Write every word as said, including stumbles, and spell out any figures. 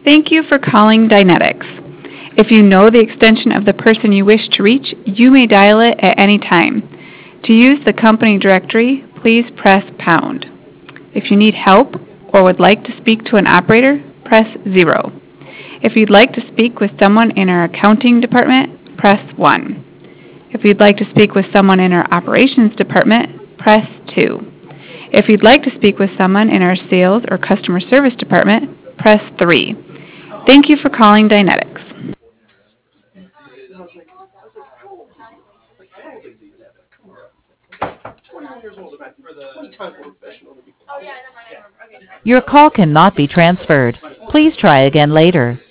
Thank you for calling Dynetics. If you know the extension of the person you wish to reach, you may dial it at any time. To use the company directory, please press pound. If you need help or would like to speak to an operator, press zero. If you'd like to speak with someone in our accounting department, press one. If you'd like to speak with someone in our operations department, press two. If you'd like to speak with someone in our sales or customer service department, press three. Thank you for calling Dynetics. Your call cannot be transferred. Please try again later.